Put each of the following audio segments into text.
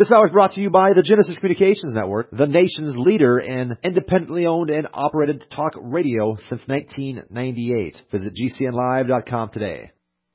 This hour is brought to you by the Genesis Communications Network, the nation's leader in independently owned and operated talk radio since 1998. Visit GCNlive.com today.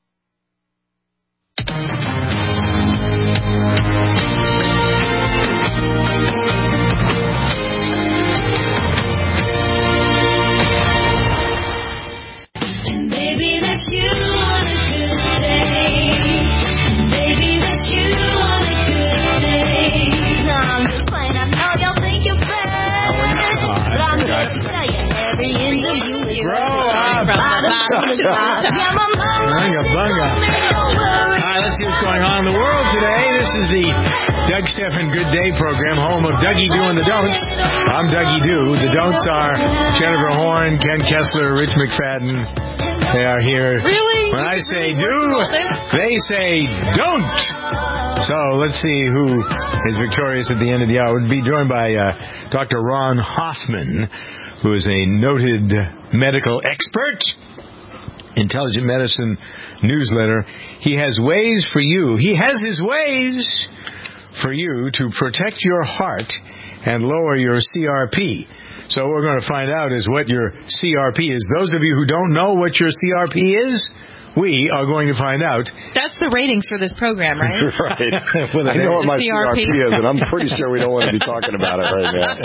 Bunga. All right, let's see what's going on in the world today. This is the Doug Stephan Good Day program, home of Dougie Do and the Don'ts. I'm Dougie Do. The Don'ts are Jennifer Horn, Ken Kessler, Rich McFadden. They are here. Really? When I say do, they say don't. So let's see who is victorious at the end of the hour. We'll be joined by Dr. Ron Hoffman, who is a noted medical expert, Intelligent Medicine newsletter. He has ways for you. He has his ways for you to protect your heart and lower your CRP. So what we're going to find out is what your CRP is. Those of you who don't know what your CRP is, we are going to find out. That's the ratings for this program, right? Right. I know what my CRP is, and I'm pretty sure we don't want to be talking about it right now.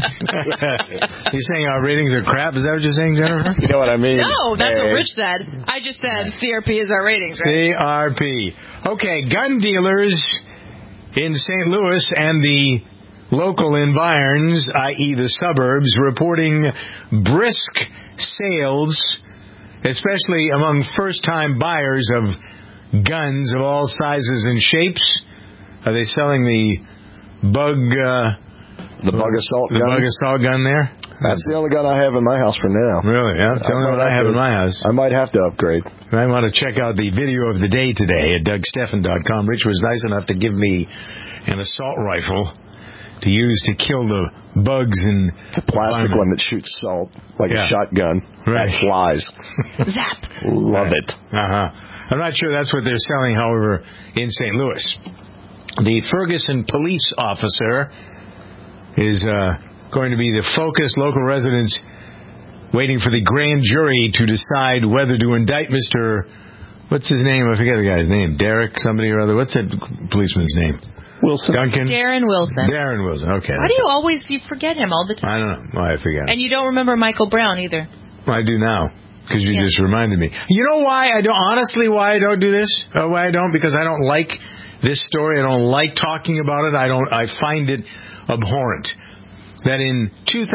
You're saying our ratings are crap? Is that what you're saying, Jennifer? You know what I mean? No, that's what Rich said. I just said CRP is our ratings, right? CRP. Okay, gun dealers in St. Louis and the local environs, i.e. the suburbs, reporting brisk sales, especially among first-time buyers of guns of all sizes and shapes. Are they selling the bug assault gun? The bug assault gun there? That's the only gun I have in my house for now. Really? Yeah, that's the only one I have in my house. I might have to upgrade. You might want to check out the video of the day today at DougStephan.com. Rich was nice enough to give me an assault rifle to use to kill the bugs in... It's a plastic one that shoots salt like a shotgun. Right. That flies. Zap. Love it. I'm not sure that's what they're selling, however, in St. Louis. The Ferguson police officer is going to be the focus. Local residents waiting for the grand jury to decide whether to indict Mr. What's his name? I forget the guy's name. Derek somebody or other. What's that policeman's name? Wilson. Duncan? Darren Wilson. Darren Wilson, okay. Why do you forget him all the time? I don't know why I forget him. And you don't remember Michael Brown either. I do now, because you just reminded me. You know why I don't, honestly, why I don't do this? Why I don't? Because I don't like this story. I don't like talking about it. I find it abhorrent. That in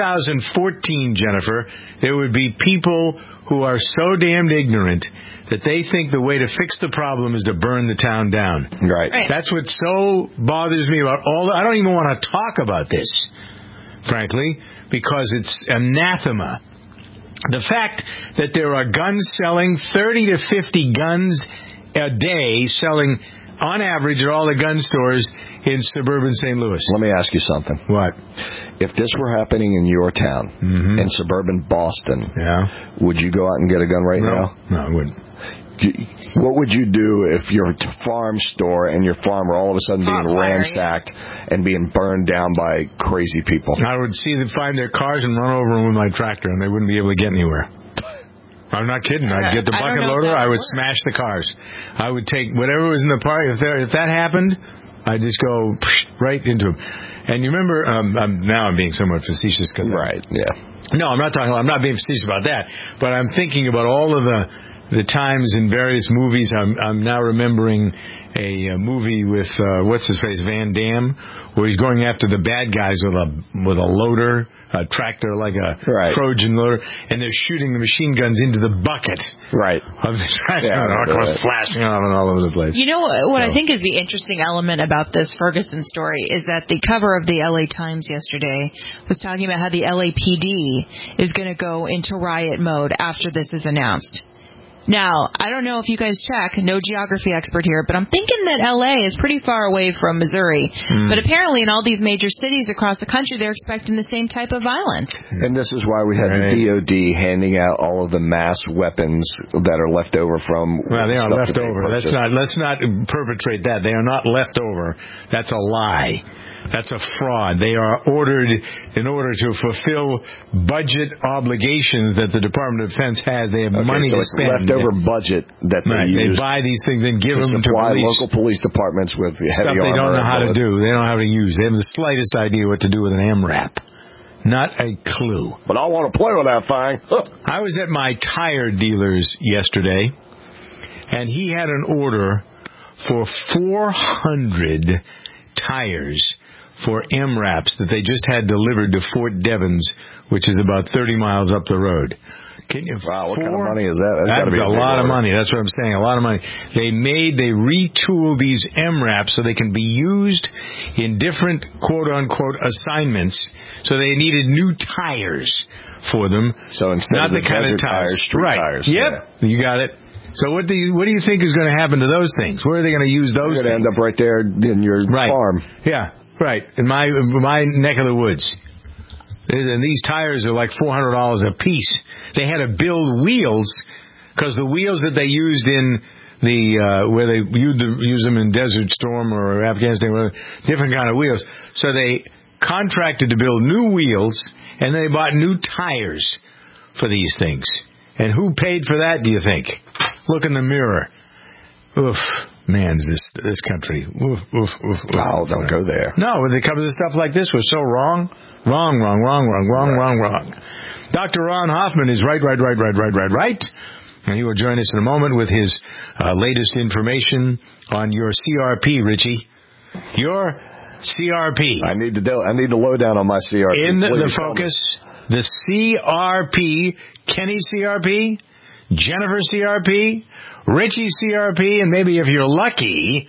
2014, Jennifer, there would be people who are so damned ignorant that they think the way to fix the problem is to burn the town down. Right. That's what so bothers me about I don't even want to talk about this, frankly, because it's anathema. The fact that there are guns selling, 30 to 50 guns a day selling on average at all the gun stores in suburban St. Louis. Let me ask you something. What? If this were happening in your town, in suburban Boston, would you go out and get a gun right now? No, I wouldn't. What would you do if your farm store and your farm were all of a sudden being ransacked and being burned down by crazy people? I would find their cars and run over them with my tractor, and they wouldn't be able to get anywhere. I'm not kidding. I'd get the bucket loader. I would smash the cars. I would take whatever was in the park. If that happened, I'd just go right into them. And you remember, now I'm being somewhat facetious. No, I'm not being facetious about that. But I'm thinking about all of the times in various movies. I'm now remembering a movie with what's his face, Van Damme, where he's going after the bad guys with a loader, a tractor like a Trojan loader, and they're shooting the machine guns into the bucket of the tractor. Of course, flashing on all over the place. You know what I think is the interesting element about this Ferguson story is that the cover of the LA Times yesterday was talking about how the LAPD is going to go into riot mode after this is announced. Now, I don't know if you guys check, no geography expert here, but I'm thinking that L.A. is pretty far away from Missouri. But apparently in all these major cities across the country, they're expecting the same type of violence. And this is why we had the DOD handing out all of the mass weapons that are left over from... Well, they are left over. Let's not perpetrate that. They are not left over. That's a lie. That's a fraud. They are ordered in order to fulfill budget obligations that the Department of Defense has. They have money to spend. Leftover budget that they use. They buy these things and give them to police. Local police departments with heavy stuff they don't know how to do. They don't know how to use. They have the slightest idea what to do with an MRAP. Not a clue. But I want to play with that thing. I was at my tire dealer's yesterday, and he had an order for 400 tires for MRAPs that they just had delivered to Fort Devens, which is about 30 miles up the road. Wow, what kind of money is that? That's a lot of money. That's what I'm saying, a lot of money. They retool these MRAPs so they can be used in different quote-unquote assignments, so they needed new tires for them. So instead not of the kind of tires, street tires. Yep, you got it. So what do you think is going to happen to those things? Where are they going to use those They're going to end up right there in your farm. Yeah. Right, in my neck of the woods. And these tires are like $400 a piece. They had to build wheels because the wheels that they used in the where they use them in Desert Storm or Afghanistan, different kind of wheels. So they contracted to build new wheels, and they bought new tires for these things. And who paid for that, do you think? Look in the mirror. Oof. Man, this country. Oof, oof, oof, oof. Oh, don't go there. No, when it comes to stuff like this, we're so wrong. Wrong. Dr. Ron Hoffman is right. And he will join us in a moment with his latest information on your CRP, Richie. Your CRP. I need the lowdown on my CRP. In the focus, the CRP, Kenny CRP, Jennifer CRP, Richie CRP, and maybe if you're lucky,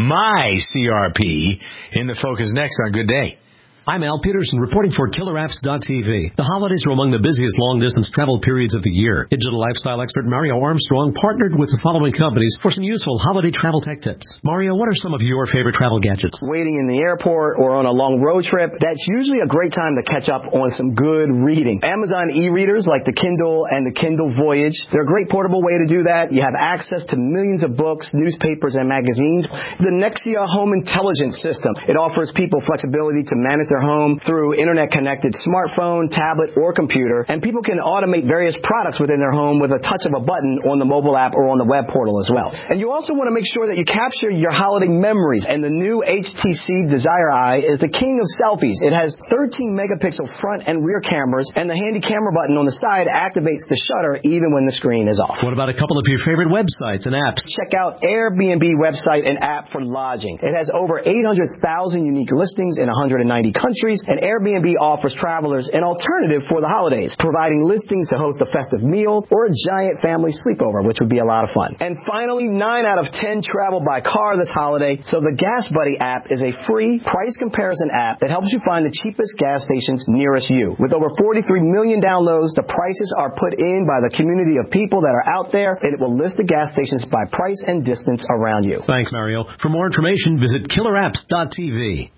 my CRP in the focus next on Good Day. I'm Al Peterson reporting for KillerApps.tv. The holidays are among the busiest long-distance travel periods of the year. Digital lifestyle expert Mario Armstrong partnered with the following companies for some useful holiday travel tech tips. Mario, what are some of your favorite travel gadgets? Waiting in the airport or on a long road trip, that's usually a great time to catch up on some good reading. Amazon e-readers like the Kindle and the Kindle Voyage, they're a great portable way to do that. You have access to millions of books, newspapers, and magazines. The Nexia Home Intelligence System, it offers people flexibility to manage their home through internet-connected smartphone, tablet, or computer, and people can automate various products within their home with a touch of a button on the mobile app or on the web portal as well. And you also want to make sure that you capture your holiday memories, and the new HTC Desire Eye is the king of selfies. It has 13-megapixel front and rear cameras, and the handy camera button on the side activates the shutter even when the screen is off. What about a couple of your favorite websites and apps? Check out Airbnb website and app for lodging. It has over 800,000 unique listings in 190 countries, and Airbnb offers travelers an alternative for the holidays, providing listings to host a festive meal or a giant family sleepover, which would be a lot of fun. And finally, 9 out of 10 travel by car this holiday, so the Gas Buddy app is a free price comparison app that helps you find the cheapest gas stations nearest you. With over 43 million downloads, the prices are put in by the community of people that are out there, and it will list the gas stations by price and distance around you. Thanks, Mario. For more information, visit KillerApps.tv.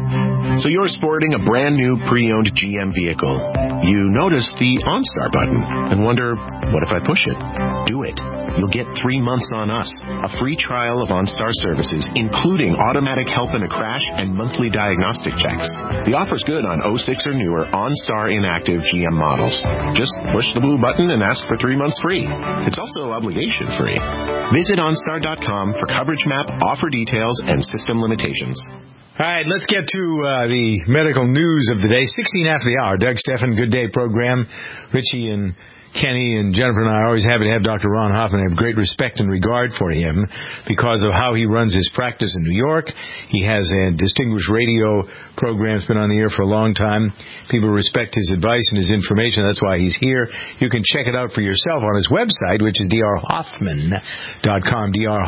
So you're sporting a brand new pre-owned GM vehicle. You notice the OnStar button and wonder, what if I push it? Do it. You'll get 3 months on us, a free trial of OnStar services, including automatic help in a crash and monthly diagnostic checks. The offer's good on 06 or newer OnStar inactive GM models. Just push the blue button and ask for 3 months free. It's also obligation free. Visit OnStar.com for coverage map, offer details, and system limitations. All right, let's get to the medical news of the day. 16 after the hour. Doug Steffen, Good Day program. Richie and Kenny and Jennifer and I are always happy to have Dr. Ron Hoffman. I have great respect and regard for him because of how he runs his practice in New York. He has a distinguished radio program. It's been on the air for a long time. People respect his advice and his information. That's why he's here. You can check it out for yourself on his website, which is drhoffman.com,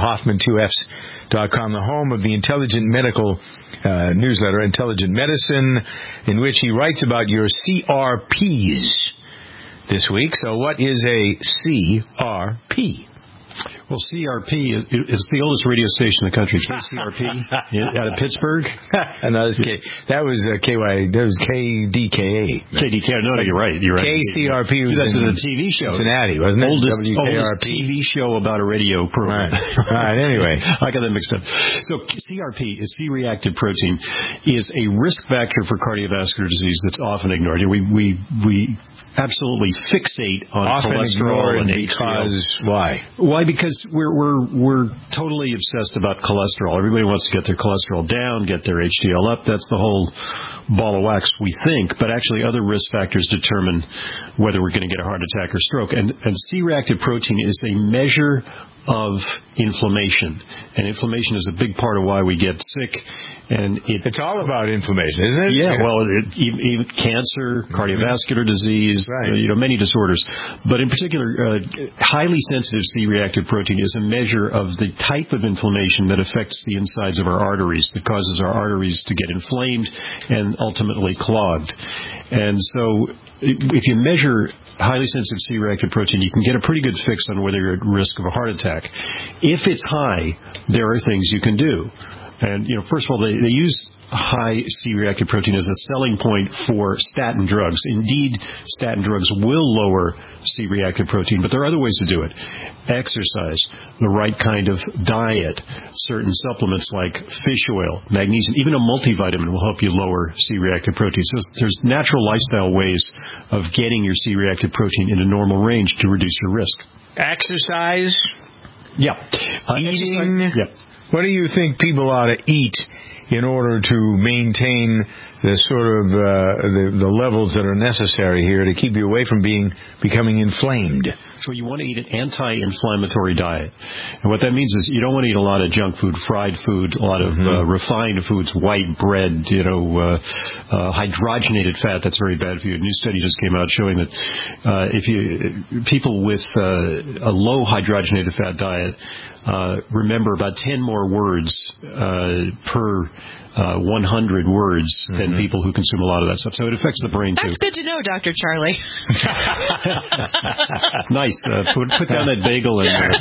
drhoffman2fs.com, the home of the Intelligent Medical newsletter, Intelligent Medicine, in which he writes about your CRPs this week. So what is a CRP? Well, CRP is the oldest radio station in the country. KCRP out of Pittsburgh. And that was KY. That was KDKA. KDKA. No, you're right. KCRP was that's in a TV show. Cincinnati, wasn't it? Oldest TV show about a radio program. Right. Anyway, I got that mixed up. So CRP, C-reactive protein, is a risk factor for cardiovascular disease that's often ignored. We absolutely fixate on cholesterol and HDL. Why? Why? Because we're totally obsessed about cholesterol. Everybody wants to get their cholesterol down, get their HDL up. That's the whole ball of wax, we think. But actually, other risk factors determine whether we're going to get a heart attack or stroke. And C-reactive protein is a measure of inflammation, and inflammation is a big part of why we get sick. And it's all about inflammation, isn't it? Yeah. Well, even cancer, cardiovascular disease, right. Many disorders. But in particular, highly sensitive C-reactive protein is a measure of the type of inflammation that affects the insides of our arteries, that causes our arteries to get inflamed and ultimately clogged. And so if you measure highly sensitive C-reactive protein, you can get a pretty good fix on whether you're at risk of a heart attack. If it's high, there are things you can do. And, first of all, they use high C-reactive protein as a selling point for statin drugs. Indeed, statin drugs will lower C-reactive protein, but there are other ways to do it. Exercise, the right kind of diet, certain supplements like fish oil, magnesium, even a multivitamin will help you lower C-reactive protein. So there's natural lifestyle ways of getting your C-reactive protein in a normal range to reduce your risk. Exercise? Yeah. Eating? Yeah. What do you think people ought to eat in order to maintain the sort of the levels that are necessary here to keep you away from becoming inflamed? So you want to eat an anti-inflammatory diet. And what that means is you don't want to eat a lot of junk food, fried food, a lot of refined foods, white bread, hydrogenated fat. That's very bad for you. A new study just came out showing that people with a low hydrogenated fat diet remember about 10 more words per 100 words than people who consume a lot of that stuff. So it affects the brain, too. That's good to know, Dr. Charlie. Nice. Put down that bagel.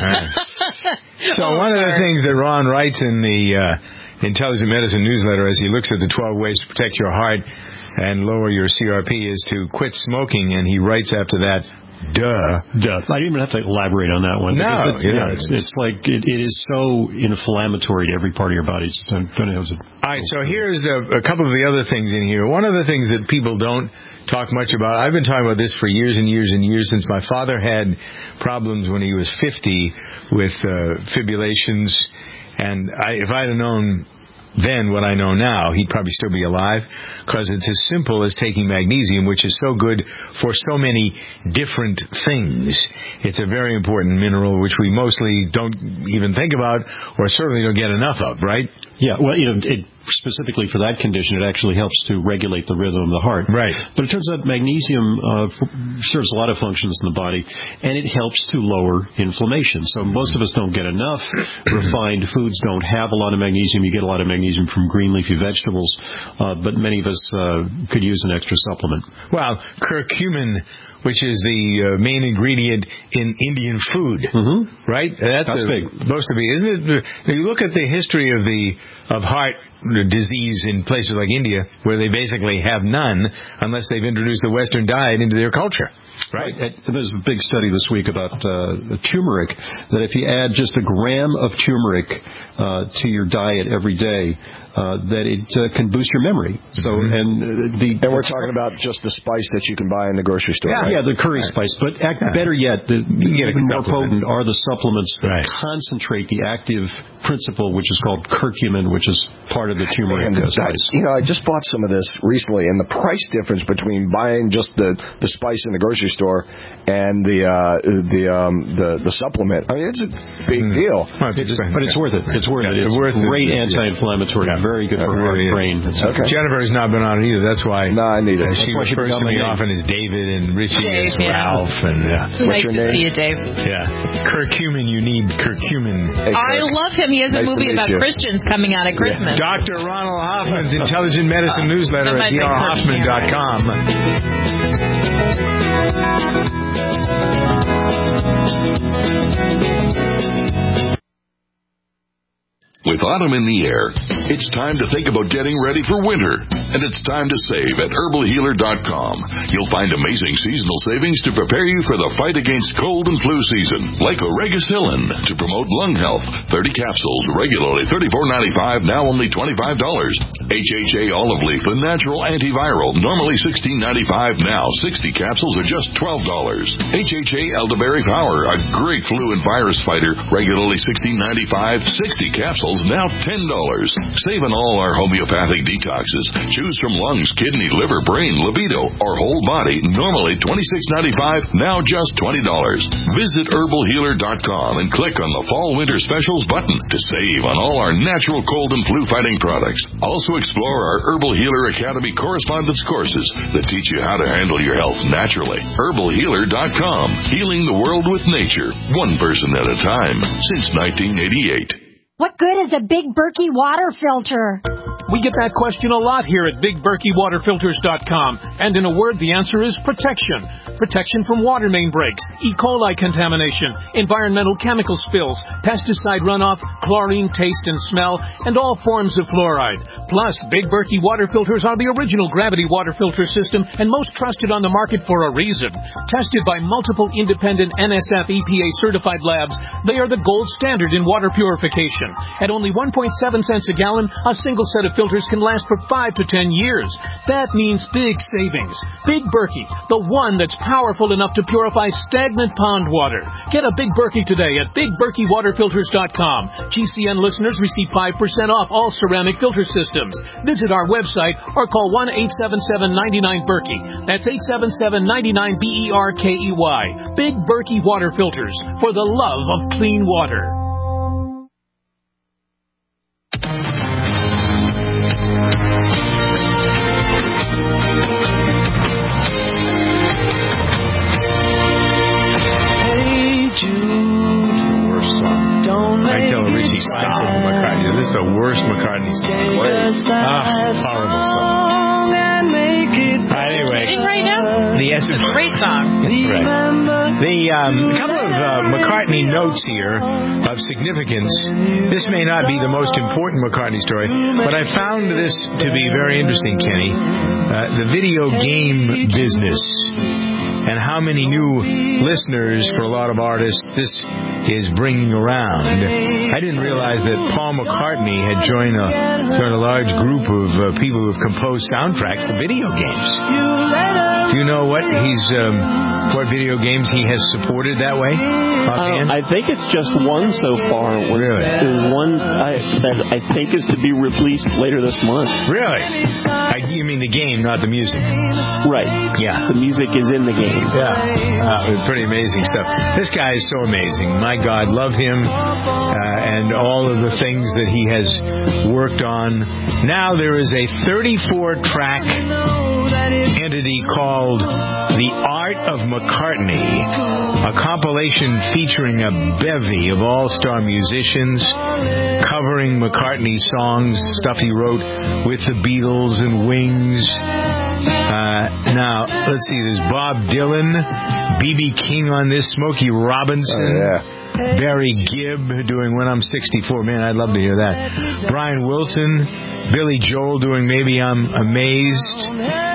So one of the things that Ron writes in the Intelligent Medicine newsletter as he looks at the 12 ways to protect your heart and lower your CRP is to quit smoking, and he writes after that, Duh. I didn't even have to elaborate on that one. No. It's like it is so inflammatory to every part of your body. All right, so here's a couple of the other things in here. One of the things that people don't talk much about, I've been talking about this for years and years and years, since my father had problems when he was 50 with fibrillations. And if I'd have known then what I know now, he'd probably still be alive, because it's as simple as taking magnesium, which is so good for so many different things. It's a very important mineral, which we mostly don't even think about, or certainly don't get enough of, right? Yeah, well, specifically for that condition, it actually helps to regulate the rhythm of the heart. Right. But it turns out magnesium serves a lot of functions in the body, and it helps to lower inflammation. So most of us don't get enough. Refined foods don't have a lot of magnesium. You get a lot of magnesium from green leafy vegetables, but many of us could use an extra supplement. Well, curcumin, which is the main ingredient in Indian food, right? That's big. Supposed to be, isn't it? If you look at the history of heart disease in places like India, where they basically have none unless they've introduced the Western diet into their culture. Right. There's a big study this week about turmeric, that if you add just a gram of turmeric to your diet every day, that it can boost your memory. So, and we're talking about just the spice that you can buy in the grocery store. Yeah, the curry spice. But better yet, even more potent are the supplements that concentrate the active principle, which is called curcumin, which is part of the turmeric spice. I just bought some of this recently, and the price difference between buying just the spice in the grocery store and the supplement, I mean, it's a big deal. But it's worth it. It's worth it. It's great anti-inflammatory. Very good for heart, brain. Okay. Jennifer's not been on it either. That's why. No, I need it. She refers to me often as David, and Richie as Ralph. And what's your name? Nice to see you, Dave. Yeah. Curcumin. You need curcumin. I love him. He has a movie about Christians coming out at Christmas. Dr. Ronald Hoffman's Intelligent Medicine newsletter at drhoffman.com. With autumn in the air, it's time to think about getting ready for winter. And it's time to save at herbalhealer.com. You'll find amazing seasonal savings to prepare you for the fight against cold and flu season. Like Oregacillin to promote lung health. 30 capsules, regularly $34.95, now only $25. HHA olive leaf, a natural antiviral, normally $16.95, now 60 capsules are just $12. HHA elderberry power, a great flu and virus fighter, regularly $16.95, 60 capsules, now $10. Save on all our homeopathic detoxes. Choose from lungs, kidney, liver, brain, libido, or whole body, normally $26.95, now just $20. Visit herbalhealer.com and click on the Fall Winter Specials button to save on all our natural cold and flu fighting products. Also explore our Herbal Healer Academy correspondence courses that teach you how to handle your health naturally. herbalhealer.com, healing the world with nature, one person at a time, since 1988. What good is a Big Berkey water filter? We get that question a lot here at BigBerkeyWaterFilters.com. And in a word, the answer is protection. Protection from water main breaks, E. coli contamination, environmental chemical spills, pesticide runoff, chlorine taste and smell, and all forms of fluoride. Plus, Big Berkey water filters are the original gravity water filter system and most trusted on the market for a reason. Tested by multiple independent NSF EPA certified labs, they are the gold standard in water purification. At only 1.7 cents a gallon, a single set of filters can last for 5 to 10 years. That means big savings. Big Berkey, the one that's powerful enough to purify stagnant pond water. Get a Big Berkey today at BigBerkeyWaterFilters.com. GCN listeners receive 5% off all ceramic filter systems. Visit our website or call 1-877-99-BERKEY. That's 877-99-BERKEY. Big Berkey Water Filters, for the love of clean water. McCartney. This is the worst McCartney song. Horrible song. Anyway, right now? It's a great song. Right. A couple of McCartney notes here of significance. This may not be the most important McCartney story, but I found this to be very interesting, Kenny. The video game business. And how many new listeners for a lot of artists this is bringing around. I didn't realize that Paul McCartney had joined a large group of people who have composed soundtracks for video games. Do you know what video games he has supported that way? I think it's just one so far. Really? There's one that I think is to be released later this month. Really? You mean the game, not the music? Right. Yeah. The music is in the game. Yeah. Pretty amazing stuff. This guy is so amazing. My God, love him and all of the things that he has worked on. Now there is a 34-track entity called The Art of McCartney, a compilation featuring a bevy of all-star musicians covering McCartney songs, stuff he wrote with the Beatles and Wings. Now, let's see, there's Bob Dylan, B.B. King on this, Smokey Robinson, Barry Gibb doing When I'm 64. Man, I'd love to hear that. Brian Wilson, Billy Joel doing Maybe I'm Amazed.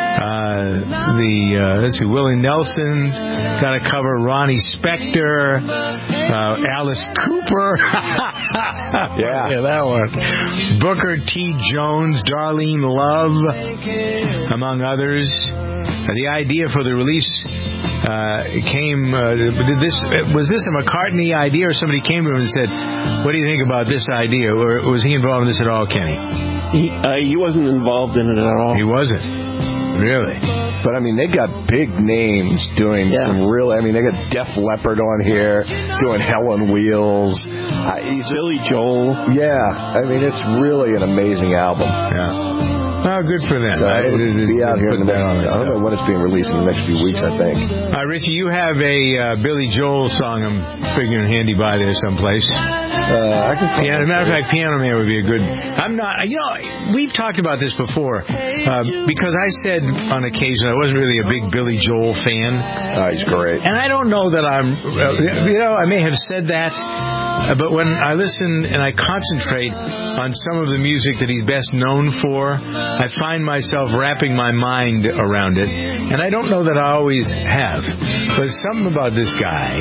Let's see, Willie Nelson got to cover Ronnie Spector, Alice Cooper. Yeah, that one. Booker T. Jones, Darlene Love, among others. The idea for the release came. Was this a McCartney idea, or somebody came to him and said, "What do you think about this idea?" Or was he involved in this at all, Kenny? He wasn't involved in it at all. He wasn't. Really? But, I mean, they got big names doing some real... I mean, they got Def Leppard on here, doing Hell on Wheels. Billy Joel. Yeah. I mean, it's really an amazing album. Yeah. Oh, good for them. So it'll be out here in the next... I don't know when it's being released, in the next few weeks, I think. Richie, you have a Billy Joel song I'm figuring handy by there someplace. As a matter of fact, Piano Man would be a good... I'm not... You know, we've talked about this before. Because I said on occasion I wasn't really a big Billy Joel fan. He's great. And I don't know that I'm... I may have said that, But when I listen and I concentrate on some of the music that he's best known for, I find myself wrapping my mind around it. And I don't know that I always have. But something about this guy.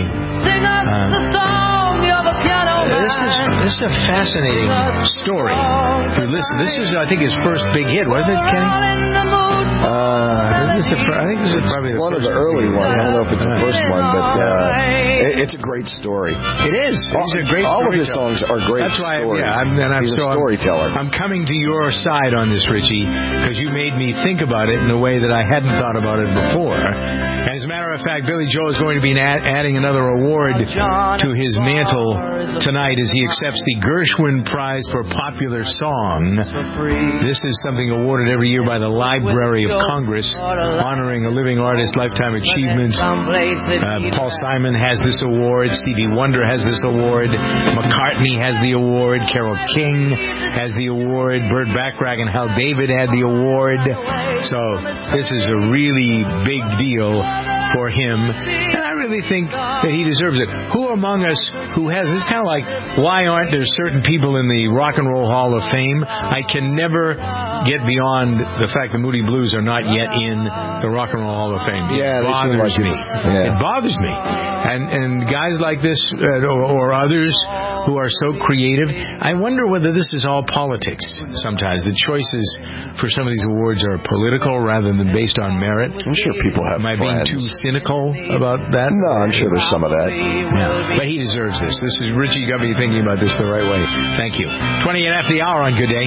This is a fascinating story to listen. This is, I think, his first big hit, wasn't it, Kenny? I think this is probably one of the early ones. I don't know if it's the first one, but it's a great story. It is. It's a great story. All of his songs are great. That's why, stories. I'm He's a storyteller. I'm coming to your side on this, Richie, because you made me think about it in a way that I hadn't thought about it before. As a matter of fact, Billy Joel is going to be adding another award to his mantle tonight as he accepts the Gershwin Prize for Popular Song. This is something awarded every year by the Library of Congress, honoring a living artist lifetime achievement. Paul Simon has this award. Stevie Wonder has this award. McCartney has the award. Carole King has the award. Burt Bacharach and Hal David had the award. So this is a really big deal for him, and I really think that he deserves it. Who among us who has, it's kind of like, why aren't there certain people in the Rock and Roll Hall of Fame? I can never get beyond the fact the Moody Blues are not yet in the Rock and Roll Hall of Fame. It bothers me. It bothers me. And guys like this, or others who are so creative, I wonder whether this is all politics sometimes. The choices for some of these awards are political rather than based on merit. I'm sure people have Am I being too cynical about that? No, I'm sure there's some of that. Yeah. But he deserves this. This is Richie Got me thinking about this the right way. Thank you. 20 after the hour on Good Day.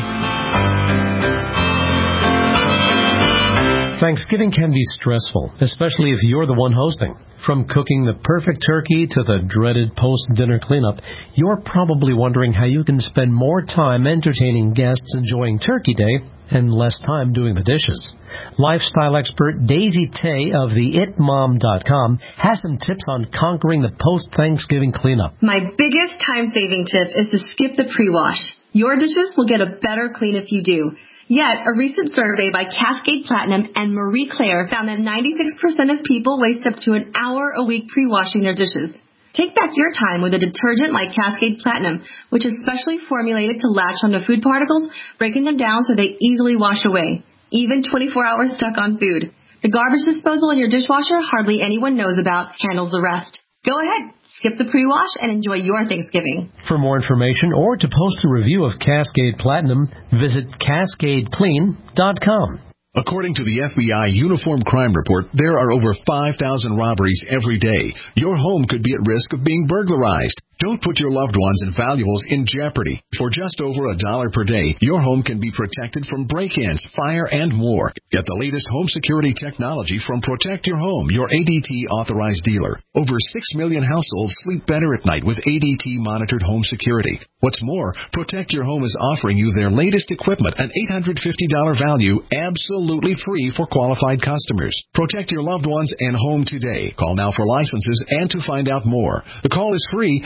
Thanksgiving can be stressful, especially if you're the one hosting. From cooking the perfect turkey to the dreaded post-dinner cleanup, you're probably wondering how you can spend more time entertaining guests enjoying Turkey Day and less time doing the dishes. Lifestyle expert Daisy Tay of theitmom.com has some tips on conquering the post-Thanksgiving cleanup. My biggest time-saving tip is to skip the pre-wash. Your dishes will get a better clean if you do. Yet, a recent survey by Cascade Platinum and Marie Claire found that 96% of people waste up to an hour a week pre-washing their dishes. Take back your time with a detergent like Cascade Platinum, which is specially formulated to latch onto food particles, breaking them down so they easily wash away, even 24 hours stuck on food. The garbage disposal in your dishwasher hardly anyone knows about handles the rest. Go ahead, skip the pre-wash and enjoy your Thanksgiving. For more information or to post a review of Cascade Platinum, visit CascadeClean.com. According to the FBI Uniform Crime Report, there are over 5,000 robberies every day. Your home could be at risk of being burglarized. Don't put your loved ones and valuables in jeopardy. For just over $1 per day, your home can be protected from break-ins, fire, and more. Get the latest home security technology from Protect Your Home, your ADT authorized dealer. Over 6 million households sleep better at night with ADT monitored home security. What's more, Protect Your Home is offering you their latest equipment, an $850 value, absolutely free for qualified customers. Protect your loved ones and home today. Call now for licenses and to find out more. The call is free.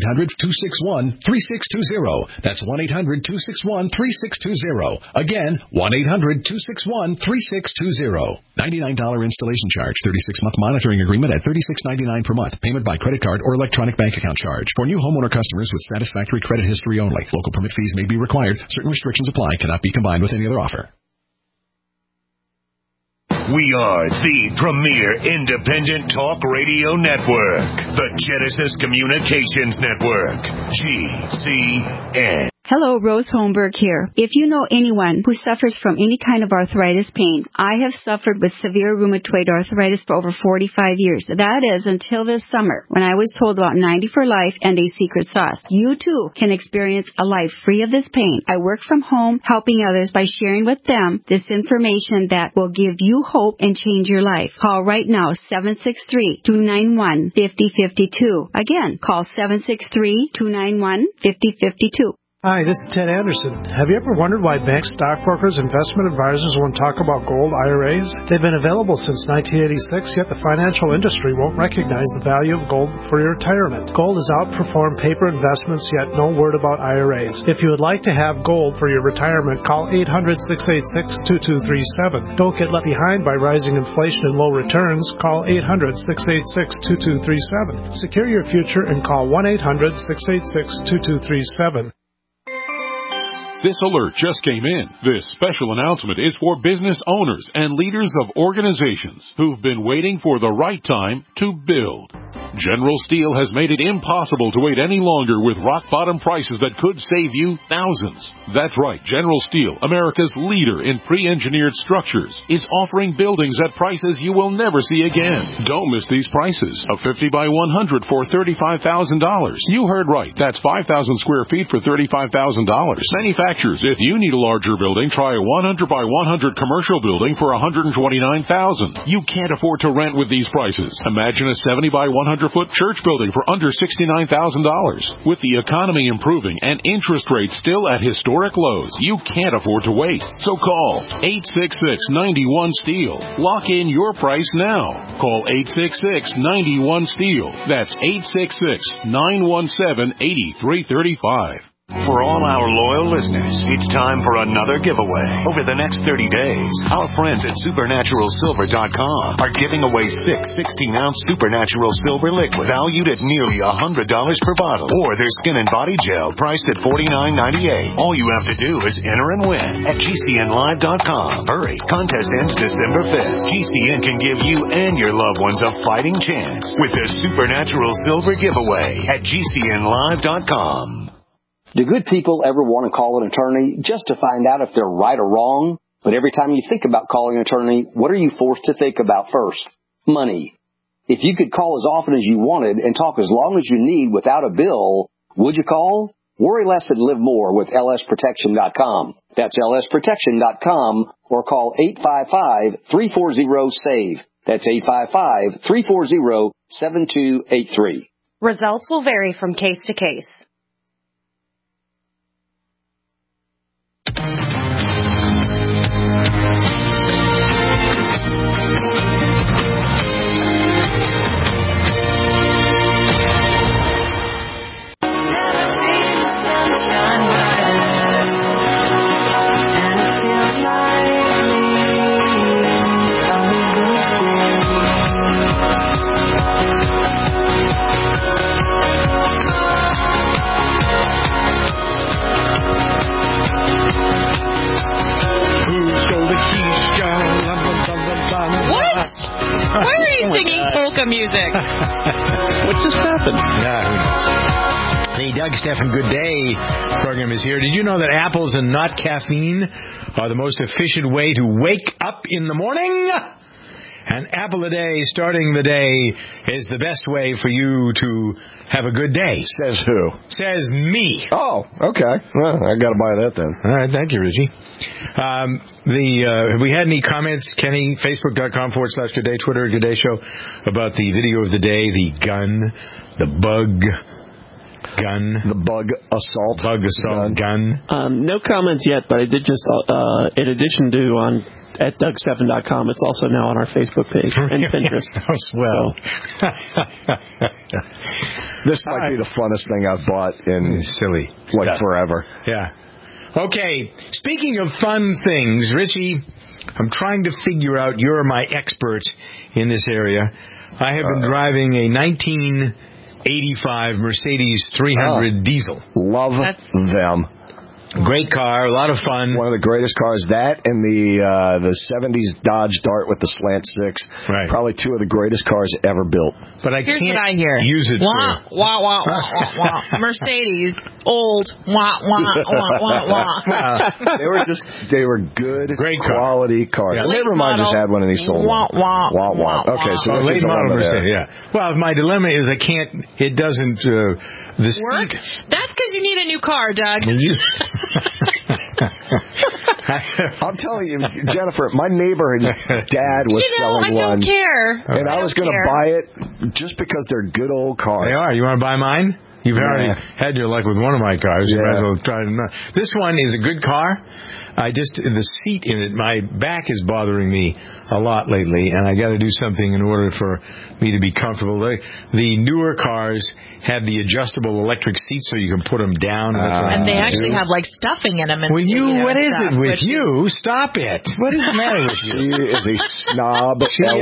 1-800-261-3620. That's 1-800-261-3620. Again, 1-800-261-3620. $99 installation charge. 36-month monitoring agreement at $36.99 per month. Payment by credit card or electronic bank account charge. For new homeowner customers with satisfactory credit history only. Local permit fees may be required. Certain restrictions apply. Cannot be combined with any other offer. We are the premier independent talk radio network, the Genesis Communications Network, GCN. Hello, Rose Holmberg here. If you know anyone who suffers from any kind of arthritis pain, I have suffered with severe rheumatoid arthritis for over 45 years. That is until this summer, when I was told about 90 for Life and a secret sauce. You too can experience a life free of this pain. I work from home, helping others by sharing with them this information that will give you hope and change your life. Call right now, 763-291-5052. Again, call 763-291-5052. Hi, this is Ted Anderson. Have you ever wondered why banks, stockbrokers, investment advisors won't talk about gold IRAs? They've been available since 1986, yet the financial industry won't recognize the value of gold for your retirement. Gold has outperformed paper investments, yet no word about IRAs. If you would like to have gold for your retirement, call 800-686-2237. Don't get left behind by rising inflation and low returns. Call 800-686-2237. Secure your future and call 1-800-686-2237. This alert just came in. This special announcement is for business owners and leaders of organizations who've been waiting for the right time to build. General Steel has made it impossible to wait any longer with rock-bottom prices that could save you thousands. That's right, General Steel, America's leader in pre-engineered structures, is offering buildings at prices you will never see again. Don't miss these prices. A 50 by 100 for $35,000. You heard right. That's 5,000 square feet for $35,000. Manufacturers, if you need a larger building, try a 100 by 100 commercial building for $129,000. You can't afford to rent with these prices. Imagine a 70 by 100-foot church building for under $69,000. With the economy improving and interest rates still at historic lows, you can't afford to wait. So call 866-91-STEEL. Lock in your price now. Call 866-91-STEEL. That's 866-917-8335. For all our loyal listeners, it's time for another giveaway. Over the next 30 days, our friends at SupernaturalSilver.com are giving away 6 16-ounce Supernatural Silver liquid valued at nearly $100 per bottle, or their Skin and Body Gel priced at $49.98. All you have to do is enter and win at GCNlive.com. Hurry, contest ends December 5th. GCN can give you and your loved ones a fighting chance with the Supernatural Silver giveaway at GCNlive.com. Do good people ever want to call an attorney just to find out if they're right or wrong? But every time you think about calling an attorney, what are you forced to think about first? Money. If you could call as often as you wanted and talk as long as you need without a bill, would you call? Worry less and live more with lsprotection.com. That's lsprotection.com, or call 855-340-SAVE. That's 855-340-7283. Results will vary from case to case. Why are you singing polka music? What just happened? Yeah, who knows? The Doug Stephan Good Day program is here. Did you know that apples and not caffeine are the most efficient way to wake up in the morning? An apple a day, starting the day, is the best way for you to have a good day. Says who? Says me. Oh, okay. Well, I got to buy that then. All right, thank you, Richie. Have we had any comments, Kenny? Facebook.com/Good Day, Twitter, Good Day Show, about the video of the day, the gun, the bug gun. The bug assault gun. No comments yet, but I did just, in addition to at DougStephan.com, it's also now on our Facebook page and Pinterest. Oh, swell. This might be the funnest thing I've bought in forever. Yeah. Okay, speaking of fun things, Richie, I'm trying to figure out, you're my expert in this area. I have been driving a 1985 Mercedes 300 diesel. Love them. Great car, a lot of fun. One of the greatest cars. That and the 70s Dodge Dart with the slant six. Right. Probably two of the greatest cars ever built. But Here's what I hear. Use it wah, wah, wah, wah, wah, wah. Mercedes, old, wah, wah, wah, wah, wah. They were good, great quality cars. Yeah. Never mind, just had one of these sold. Wah, wah, wah, wah. Okay, so late model Mercedes. Yeah. Well, my dilemma is it doesn't work. That's because you need a new car, Doug. I'm telling you, Jennifer, my neighbor's dad was selling one. I don't care. And I was going to buy it just because they're good old cars. They are. You want to buy mine? You've already had your luck with one of my cars. You might as well try another. This one is a good car. The seat in it, my back is bothering me a lot lately, and I got to do something in order for me to be comfortable. The newer cars have the adjustable electric seats, so you can put them down. And they actually have like stuffing in them. And, what is it with you? Stop it! What is the matter with you? She is a snob.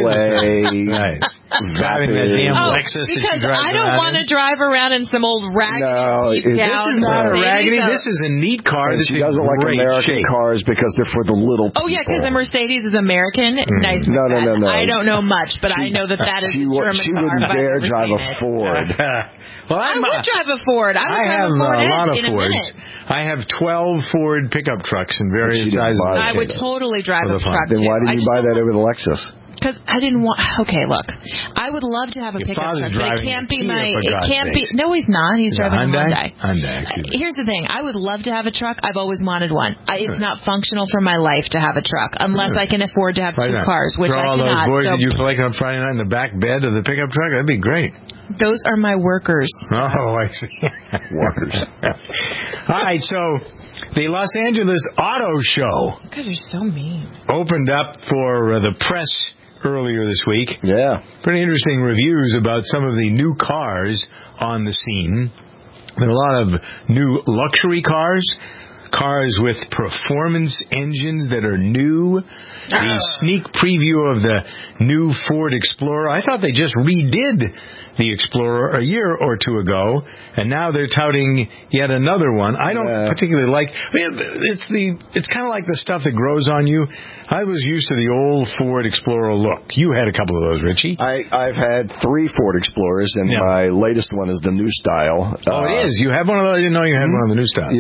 Right. Driving that damn Lexus that you drive I don't want to drive around in some old raggedy. This is not a raggedy. This is a neat car. She doesn't like American cars because they're for the little people. Oh yeah, because the Mercedes is American. Nice. No. I don't know much, but I know that is a German car. She wouldn't dare drive a Ford. Well, I would drive a Ford. I would drive a Ford Edge in a minute. I have 12 Ford pickup trucks in various sizes. I would totally drive a truck. Then why didn't you buy that over the Lexus? Because I didn't want. Okay, look, I would love to have a pickup truck, but it can't be my. It can't be. No, he's not. He's driving a Hyundai. Here's the thing. I would love to have a truck. I've always wanted one. It's not functional for my life to have a truck unless I can afford to have two cars, which I cannot. Throw all those boys that you collect on Friday night in the back bed of the pickup truck. That'd be great. Those are my workers. Oh, I see. Workers. All right, so the Los Angeles Auto Show. You guys are so mean. Opened up for the press earlier this week. Yeah. Pretty interesting reviews about some of the new cars on the scene. There are a lot of new luxury cars with performance engines that are new. The sneak preview of the new Ford Explorer. I thought they just redid the Explorer a year or two ago, and now they're touting yet another one. I don't particularly like. It's kind of like the stuff that grows on you. I was used to the old Ford Explorer look. You had a couple of those, Richie. I've had 3 Ford Explorers, and my latest one is the new style. It is. You have one of those? I didn't know you had one of the new styles.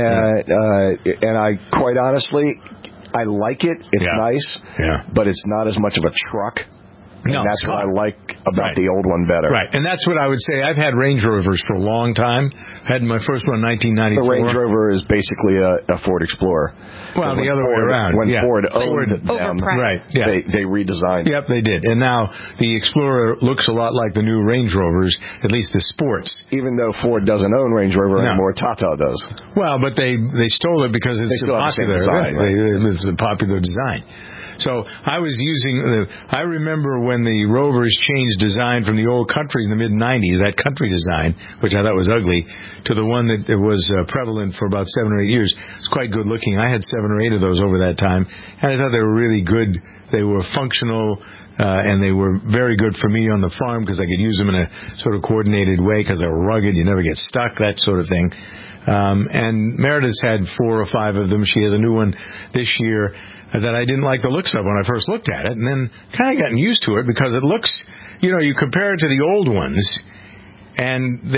Yeah, and I quite honestly, I like it. It's nice, but it's not as much of a truck. And that's what I like about the old one better. Right, and that's what I would say. I've had Range Rovers for a long time. Had my first one in 1994. The Range Rover is basically a Ford Explorer. Well, the other way around. When Ford owned them, they redesigned. Yep, they did. And now the Explorer looks a lot like the new Range Rovers, at least the sports. Even though Ford doesn't own Range Rover anymore, Tata does. Well, but they stole it because it's a popular design. It's a popular design. So I was I remember when the Rovers changed design from the old country in the mid-'90s, that country design, which I thought was ugly, to the one that was prevalent for about 7 or 8 years. It's quite good looking. I had 7 or 8 of those over that time, and I thought they were really good. They were functional, and they were very good for me on the farm because I could use them in a sort of coordinated way because they were rugged. You never get stuck, that sort of thing. And Meredith's had 4 or 5 of them. She has a new one this year that I didn't like the looks of when I first looked at it, and then kind of gotten used to it because it looks, you compare it to the old ones, and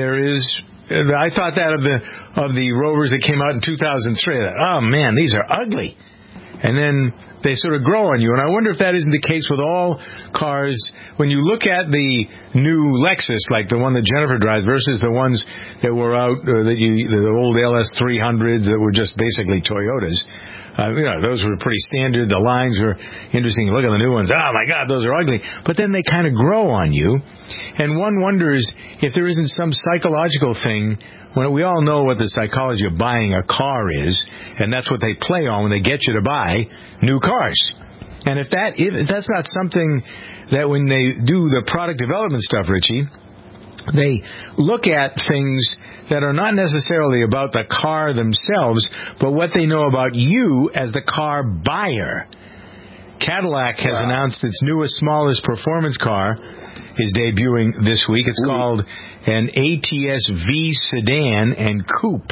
I thought that of the Rovers that came out in 2003, oh man, these are ugly. And then they sort of grow on you, and I wonder if that isn't the case with all cars. When you look at the new Lexus, like the one that Jennifer drives, versus the ones that were out, the old LS300s that were just basically Toyotas, those were pretty standard. The lines were interesting. Look at the new ones. Oh, my God, those are ugly. But then they kind of grow on you. And one wonders if there isn't some psychological thing. When we all know what the psychology of buying a car is, and that's what they play on when they get you to buy new cars. And if that's not something that when they do the product development stuff, Richie, they look at things that are not necessarily about the car themselves, but what they know about you as the car buyer. Cadillac has announced its newest, smallest performance car is debuting this week. It's called an ATS-V sedan and coupe.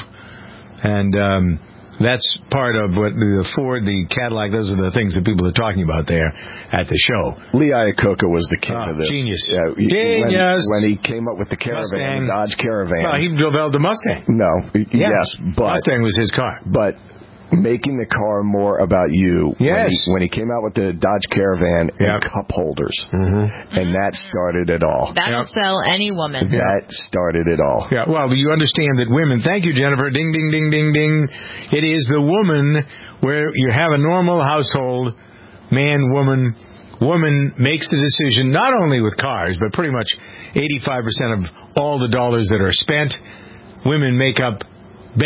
And that's part of what the Ford, the Cadillac, those are the things that people are talking about there at the show. Lee Iacocca was the king of this. Genius. Genius. When he came up with the Caravan, the Dodge Caravan. Well, he developed the Mustang. No. Yes, but Mustang was his car. But making the car more about you. Yes. When he came out with the Dodge Caravan and cup holders. Mm-hmm. And that started it all. That'll sell any woman. That started it all. Yeah, well, you understand that women, thank you, Jennifer, ding, ding, ding, ding, ding. It is the woman where you have a normal household, man, woman, woman makes the decision, not only with cars, but pretty much 85% of all the dollars that are spent, women make up the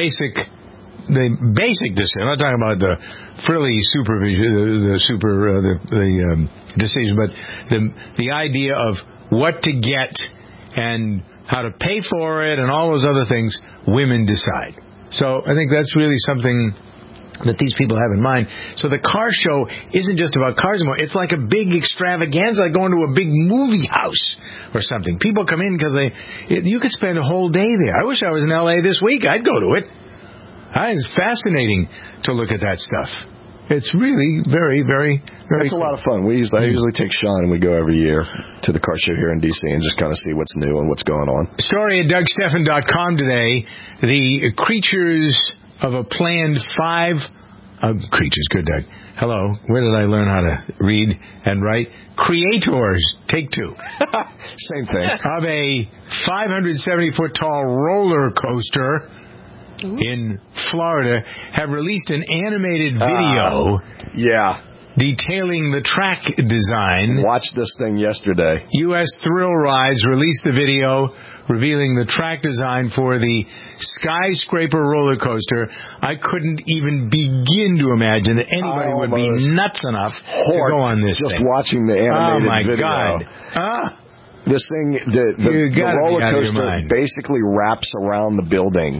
basic decision. I'm not talking about the frilly supervision, the decision, but the idea of what to get and how to pay for it and all those other things, women decide. So I think that's really something that these people have in mind. So the car show isn't just about cars anymore. It's like a big extravaganza, like going to a big movie house or something. People come in because you could spend a whole day there. I wish I was in L.A. this week. I'd go to it. It's fascinating to look at that stuff. It's really very, very, very It's a lot of fun. I usually take Sean and we go every year to the car show here in D.C. and just kind of see what's new and what's going on. Story at DougStephan.com today. The creatures of a planned 5 creatures. Good, Doug. Hello. Where did I learn how to read and write? Creators. Take 2. Same thing. Of a 570-foot tall roller coaster in Florida have released an animated video. Detailing the track design. Watched this thing yesterday. U.S. Thrill Rides released the video revealing the track design for the Skyscraper roller coaster. I couldn't even begin to imagine that anybody would be nuts enough to go on this just thing. Watching the animated video. Oh, my God. This thing, the roller coaster basically wraps around the building.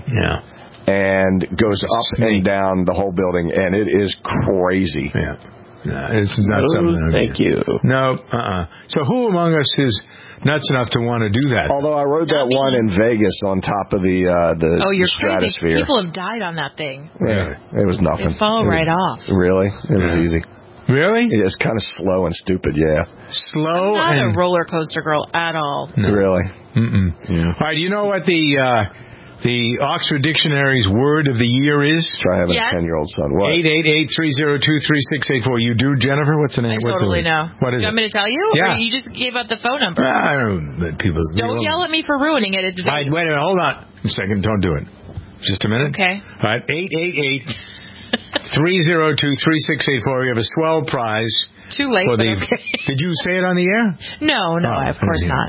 And goes up and down the whole building, and it is crazy. It's not something. Thank you. No, So who among us is nuts enough to want to do that? Although I rode that one in Vegas on top of the you're stratosphere. Crazy. People have died on that thing. Yeah, it was nothing. They fall right off. Really? It was easy. Really? It's kind of slow and stupid, Slow I'm not a roller coaster girl at all. No. Really? All right, you know what the Oxford Dictionary's word of the year is? Try having a 10-year-old son. What? 888-302-3684. You do, Jennifer? What's the name? I totally know. What is it? You want me to tell you? Yeah. Or you just gave out the phone number? I don't know. Don't yell at me for ruining it. It's wait a minute. Hold on a second. Don't do it. Just a minute. Okay. All right. 888-302-3684. We have a swell prize. Too late. Did you say it on the air? No, of course not.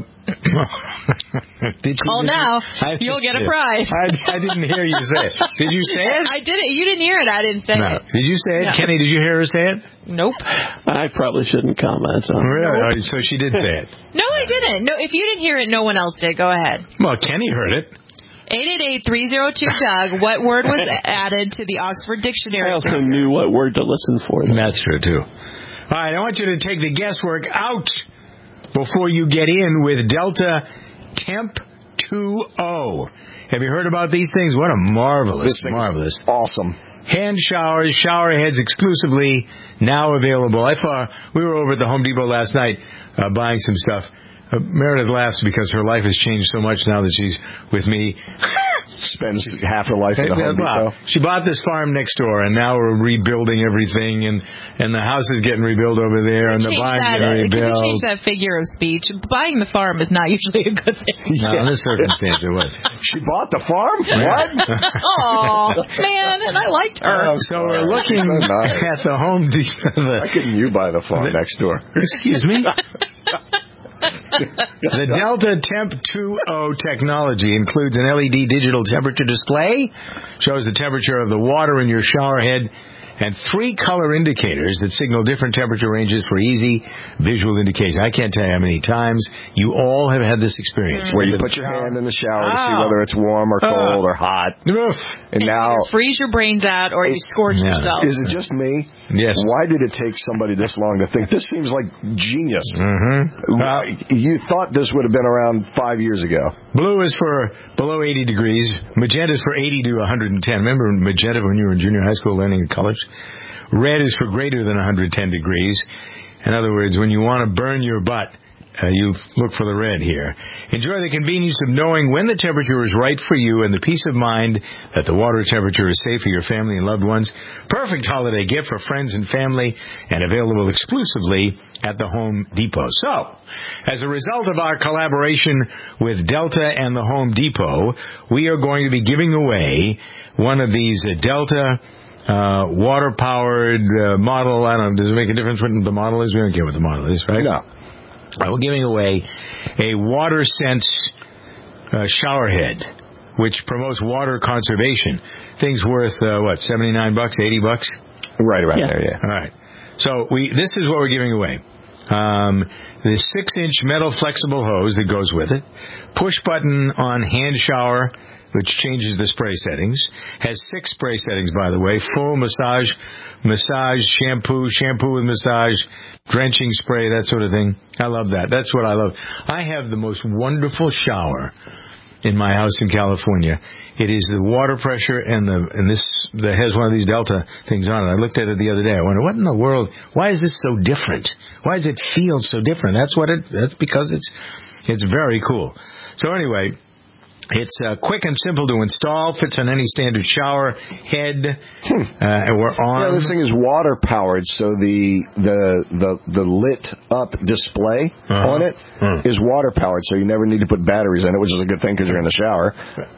Call now. You'll get a prize. I didn't hear you say it. Did you say it? I didn't. You didn't hear it. I didn't say it. Did you say it? No. Kenny, did you hear her say it? Nope. I probably shouldn't comment on it. Really? Nope. So she did say it. No, I didn't. No, if you didn't hear it, no one else did. Go ahead. Well, Kenny heard it. 888-302-DOUG. What word was added to the Oxford Dictionary? I also knew what word to listen for. That's true, too. All right, I want you to take the guesswork out before you get in with Delta Temp 2.0. Have you heard about these things? What a marvelous. Awesome. Hand showers, shower heads exclusively, now available. We were over at the Home Depot last night buying some stuff. Meredith laughs because her life has changed so much now that she's with me. Spends half her life at the Home Depot. She bought this farm next door, and now we're rebuilding everything, and the house is getting rebuilt over there, and the barn's getting rebuilt. Could you change that figure of speech? Buying the farm is not usually a good thing. No, in this circumstance it was. She bought the farm? What? Oh, man, and I liked her. So we're looking at the Home Depot. Why couldn't you buy the farm next door? Excuse me? The Delta Temp 2.0 technology includes an LED digital temperature display, shows the temperature of the water in your shower head, and 3 color indicators that signal different temperature ranges for easy visual indication. I can't tell you how many times you all have had this experience. Where you put your hand in the shower to see whether it's warm or cold or hot. And now you freeze your brains out or you scorch yourself. Is it just me? Yes. Why did it take somebody this long to think? This seems like genius. You thought this would have been around 5 years ago. Blue is for below 80 degrees. Magenta is for 80 to 110. Remember magenta when you were in junior high school learning colors? Red is for greater than 110 degrees. In other words, when you want to burn your butt, you look for the red here. Enjoy the convenience of knowing when the temperature is right for you and the peace of mind that the water temperature is safe for your family and loved ones. Perfect holiday gift for friends and family and available exclusively at the Home Depot. So, as a result of our collaboration with Delta and the Home Depot, we are going to be giving away one of these Delta water-powered model. I don't know. Does it make a difference what the model is? We don't care what the model is, right? No. We're giving away a WaterSense shower head, which promotes water conservation. Things worth, $79, $80? Right around there, yeah. All right. So this is what we're giving away. The 6-inch metal flexible hose that goes with it. Push button on hand shower, which changes the spray settings. Has 6 spray settings, by the way. Full massage, shampoo with massage, drenching spray, that sort of thing. I love that. That's what I love. I have the most wonderful shower in my house in California. It is the water pressure and this that has one of these Delta things on it. I looked at it the other day. I wonder, what in the world? Why is this so different? Why does it feel so different? That's because it's very cool. So anyway, it's quick and simple to install. Fits on any standard shower head. And we're on. Yeah, this thing is water powered, so the lit up display on it is water powered, so you never need to put batteries in it, which is a good thing because you're in the shower.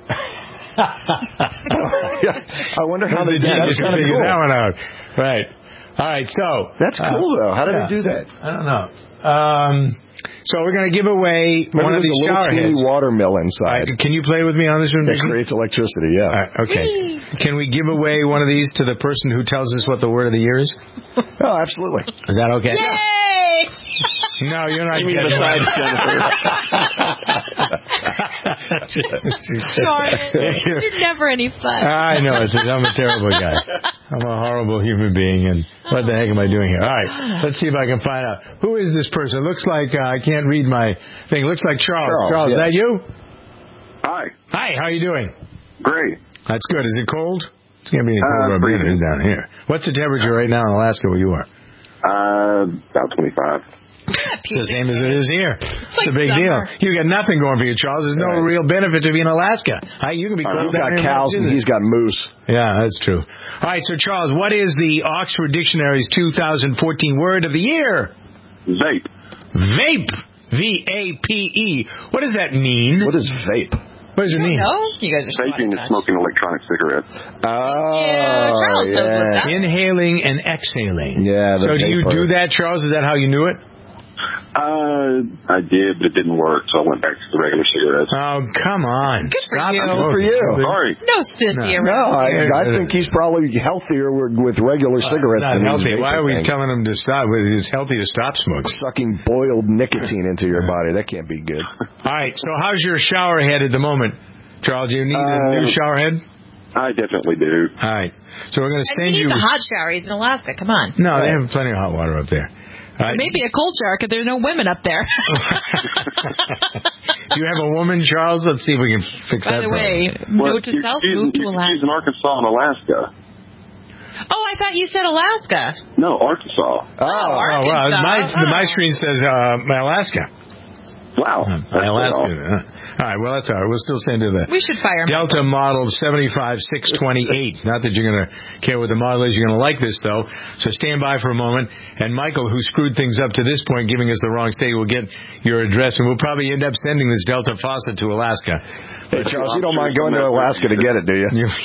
I wonder how they did that. That's kind of cool. That one out. Right. All right. So that's cool though. How did they do that? I don't know. So we're going to give away one of these shower heads. Water mill inside. Can you play with me on this one? It creates electricity, yeah. Okay. Can we give away one of these to the person who tells us what the word of the year is? Oh, absolutely. Is that okay? Yay! No, you're not getting besides Jennifer. Darn it. You're never any fun. I know. I'm a terrible guy. I'm a horrible human being, and what the heck am I doing here? All right, let's see if I can find out. Who is this person? Looks like I can't read my thing. Looks like Charles. Charles, yes. Is that you? Hi. Hi, how are you doing? Great. That's good. Is it cold? It's going to be cold up here down here. What's the temperature right now in Alaska where you are? About 25. The same as it is here. It's a big deal. You got nothing going for you, Charles. There's no real benefit to being in Alaska. You can be cold. He's got cows and he's got moose. Yeah, that's true. All right, so Charles, what is the Oxford Dictionary's 2014 word of the year? Vape. Vape. V-A-P-E. What does that mean? What is vape? What does it mean? No, you guys are vaping is smoking electronic cigarettes. Charles knows what that. Inhaling and exhaling. Yeah. So do you do that, Charles? Is that how you knew it? I did, but it didn't work, so I went back to the regular cigarettes. Oh, come on. Good for you. Good for you. Sorry. No sissy around. No, I think he's probably healthier with regular cigarettes than healthy. Why are we telling him to stop? It's healthy to stop smoking. Sucking boiled nicotine into your body. That can't be good. All right, so how's your shower head at the moment, Charles? Do you need a new shower head? I definitely do. All right. So we're going to send you... the hot shower. He's in Alaska. Come on. No, they have plenty of hot water up there. Maybe a cold shower because there's no women up there. Do you have a woman, Charles? Let's see if we can fix that. By the way, note to self, move to Alaska. She's in Arkansas and Alaska. Oh, I thought you said Alaska. No, Arkansas. Arkansas. Well, my screen says Alaska. Wow. Alaska. All right, well, that's all right. We'll still send you the we should fire Delta Model 75628. Not that you're going to care what the model is. You're going to like this, though. So stand by for a moment. And Michael, who screwed things up to this point, giving us the wrong state, will get your address. And we'll probably end up sending this Delta faucet to Alaska. Hey, Charles, you don't mind going to Alaska to get it, do you? You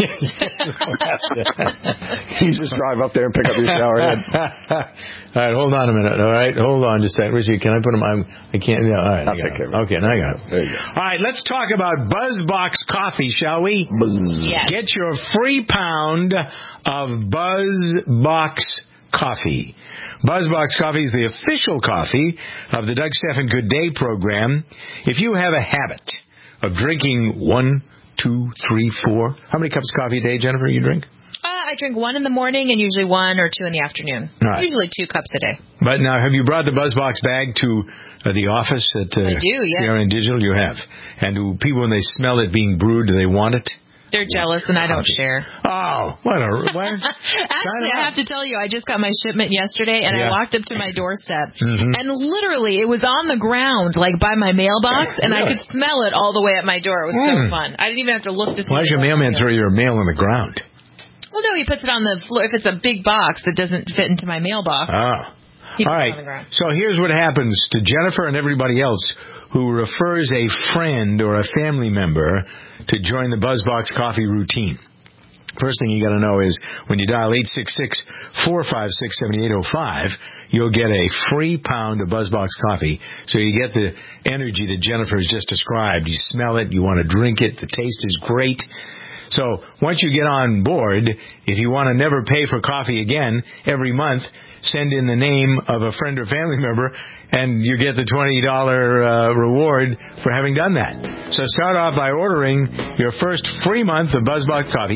just drive up there and pick up your shower head. All right, hold on a minute. All right, hold on just a second. Richie, can I put them on? I can't. Yeah, all right. I'll take care of it. Okay, now I got it. There you go. All right, let's talk about BuzzBox coffee, shall we? Yes. Get your free pound of BuzzBox coffee. BuzzBox coffee is the official coffee of the Doug Stephan Good Day program. If you have a habit of drinking 1, 2, 3, 4. How many cups of coffee a day, Jennifer, you drink? I drink 1 in the morning and usually 1 or 2 in the afternoon. Right. Usually 2 cups a day. But now, have you brought the BuzzBox bag to the office at I do, yeah. CRN Digital? You have. And do people, when they smell it being brewed, do they want it? They're jealous, and I don't share. Oh, what? Actually, I have to tell you, I just got my shipment yesterday, and I walked up to my doorstep, and literally, it was on the ground, like by my mailbox, and I could smell it all the way at my door. It was so fun. I didn't even have to look to see. Why does your mailman throw your mail on the ground? Well, no, he puts it on the floor. If it's a big box that doesn't fit into my mailbox. He puts it on the ground. So here's what happens to Jennifer and everybody else who refers a friend or a family member to join the BuzzBox coffee routine. First thing you got to know is when you dial 866-456-7805, you'll get a free pound of BuzzBox coffee. So you get the energy that Jennifer has just described. You smell it. You want to drink it. The taste is great. So once you get on board, if you want to never pay for coffee again every month, send in the name of a friend or family member, and you get the $20 reward for having done that. So start off by ordering your first free month of BuzzBox coffee,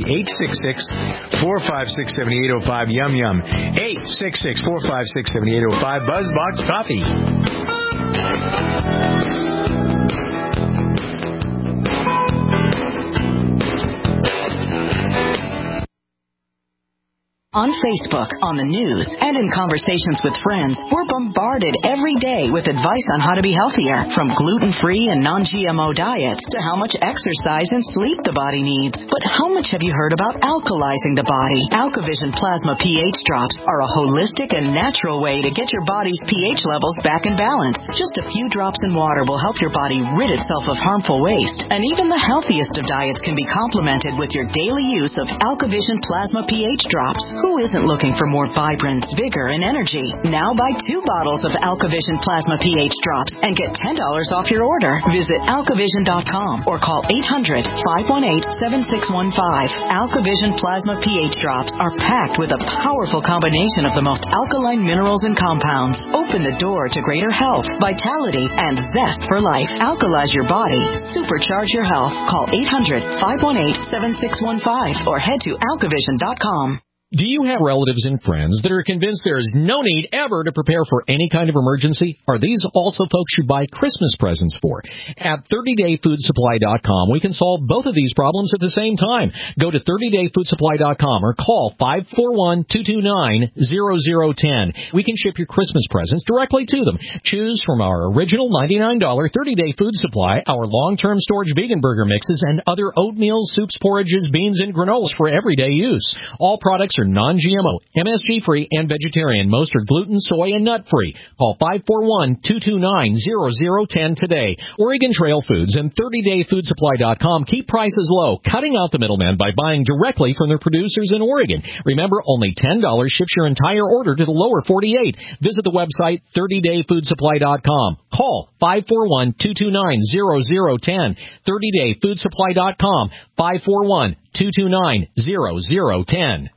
866-456-7805, yum yum, 866-456-7805, BuzzBox coffee. On Facebook, on the news, and in conversations with friends, we're bombarded every day with advice on how to be healthier, from gluten-free and non-GMO diets to how much exercise and sleep the body needs. But how much have you heard about alkalizing the body? AlkaVision Plasma pH drops are a holistic and natural way to get your body's pH levels back in balance. Just a few drops in water will help your body rid itself of harmful waste. And even the healthiest of diets can be complemented with your daily use of AlkaVision Plasma pH drops. Who isn't looking for more vibrance, vigor, and energy? Now buy 2 bottles of AlkaVision Plasma pH drops and get $10 off your order. Visit AlkaVision.com or call 800-518-7615. AlkaVision Plasma pH drops are packed with a powerful combination of the most alkaline minerals and compounds. Open the door to greater health, vitality, and zest for life. Alkalize your body. Supercharge your health. Call 800-518-7615 or head to AlkaVision.com. Do you have relatives and friends that are convinced there is no need ever to prepare for any kind of emergency? Are these also folks you buy Christmas presents for? At 30dayfoodsupply.com, we can solve both of these problems at the same time. Go to 30dayfoodsupply.com or call 541-229-0010. We can ship your Christmas presents directly to them. Choose from our original $99 30-day food supply, our long-term storage vegan burger mixes, and other oatmeal, soups, porridges, beans, and granolas for everyday use. All products are non-GMO, MSG-free, and vegetarian. Most are gluten, soy, and nut-free. Call 541-229-0010 today. Oregon Trail Foods and 30dayfoodsupply.com keep prices low, cutting out the middleman by buying directly from their producers in Oregon. Remember, only $10 ships your entire order to the lower 48. Visit the website 30dayfoodsupply.com. Call 541-229-0010. 30dayfoodsupply.com. 541-229-0010.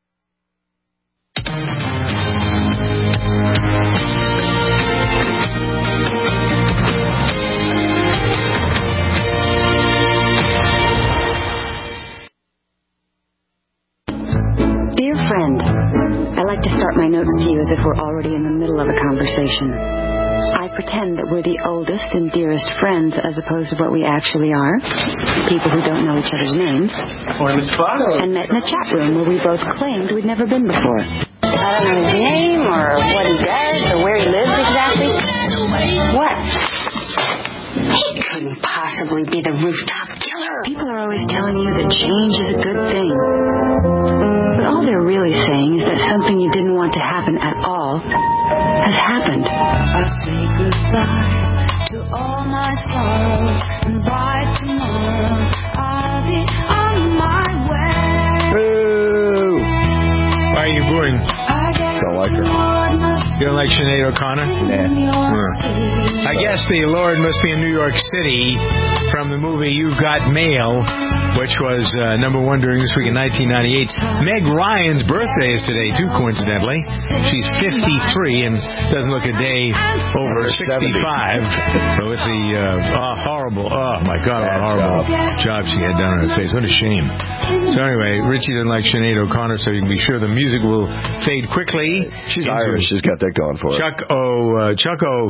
Dear friend, I like to start my notes to you as if we're already in the middle of a conversation. I pretend that we're the oldest and dearest friends as opposed to what we actually are, people who don't know each other's names, and met in a chat room where we both claimed we'd never been before. I don't know his name or what he does or where he lives exactly. What? He couldn't possibly be the rooftop killer. People are always telling you that change is a good thing. But all they're really saying is that something you didn't want to happen at all has happened. I say goodbye to all my sorrows, and by tomorrow I'll be on my way. Boo! Why are you booing? Don't like her. You don't like Sinead O'Connor? Nah. I guess the Lord must be in New York City from the movie You've Got Mail, which was number 1 during this week in 1998. Meg Ryan's birthday is today, too, coincidentally. She's 53 and doesn't look a day over 65. But with the horrible job she had done on her face. What a shame. So anyway, Richie didn't like Sinead O'Connor, so you can be sure the music will fade quickly. She's Irish. She's got that going for her. Chuck-O. Chuck-O.